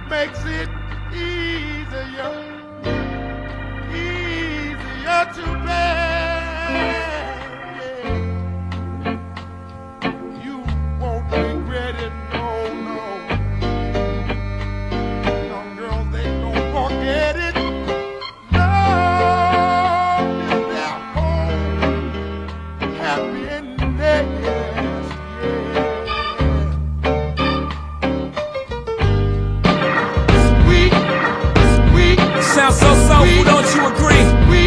makes it easier to bear. You won't regret it, no. Young girls, they don't forget it. Love is their home, happiness, Sweet. Sounds so soulful, don't you agree?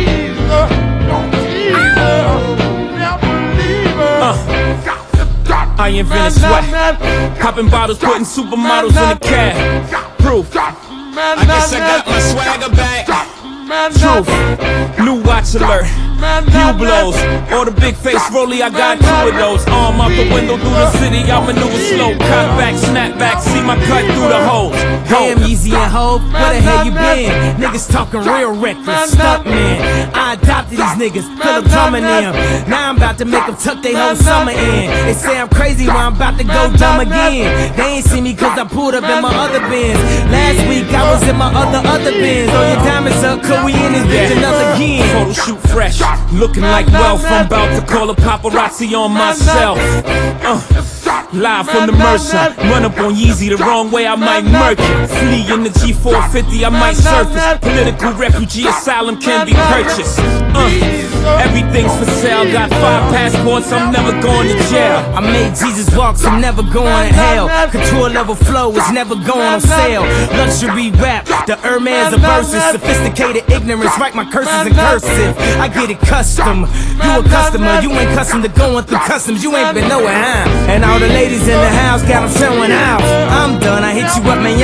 I invented sweat, popping bottles, putting supermodels in the cab. Proof. I guess I got my swagger back. Truth. New watch alert. Pew blows. Or the big face rollie, I got 2 of those. Arm out the window through the city, I maneuver slow. Cut back, snap back, see my cut through the holes. Damn, Yeezy and Hov, where the hell you been? Niggas talking real reckless, stuck man. I adopted these niggas, Philip drumming them. Now I'm about to make them tuck they whole summer in. They say I'm crazy, but I'm about to go dumb again. They ain't see me cause I pulled up in my other Benz. Last week I was in my other Benz. Oh, your diamonds up, cause we in this bitch another again. Photo shoot fresh, looking like wealth. I'm about to call a paparazzi on myself. Live from the Mercer, run up on Yeezy the wrong way, I might murk it. Flee in the G450, I might surface. Political refugee asylum can be purchased. Everything's for sale, got 5 passports, I'm never going to jail. I made Jesus walk, so I'm never going to hell. Couture level flow is never going on sale. Luxury rap, the Hermes of verses. Sophisticated ignorance, write my curses in cursive. I get it custom, you a customer. You ain't custom to going through customs, you ain't been nowhere, huh? And all the ladies in the house got them showing out. I'm done, I hit you up, man,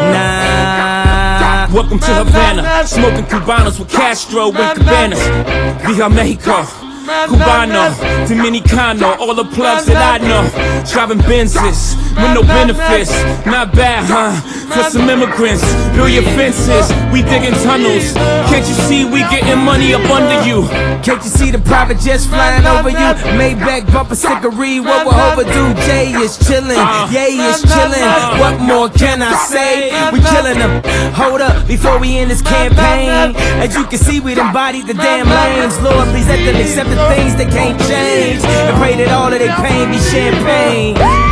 nah. Welcome to Havana, smoking Cubanos with Castro and Cabanas. Via Mexico, Cubano, Dominicano, all the plugs that I know. Driving Benzes with no benefits, not bad, huh? For some immigrants, build your fences, we digging tunnels. Can't you see we getting money up under you? Can't you see the private jets flying over you? Maybach bumper stickery, what we're overdue. Jay is chillin', Ye is chillin'. What more can I say? We killin' them. Hold up, before we end this campaign. As you can see, we done bodied the damn lanes. Lord, please let them accept the things they can't change, and pray that all of their pain be champagne.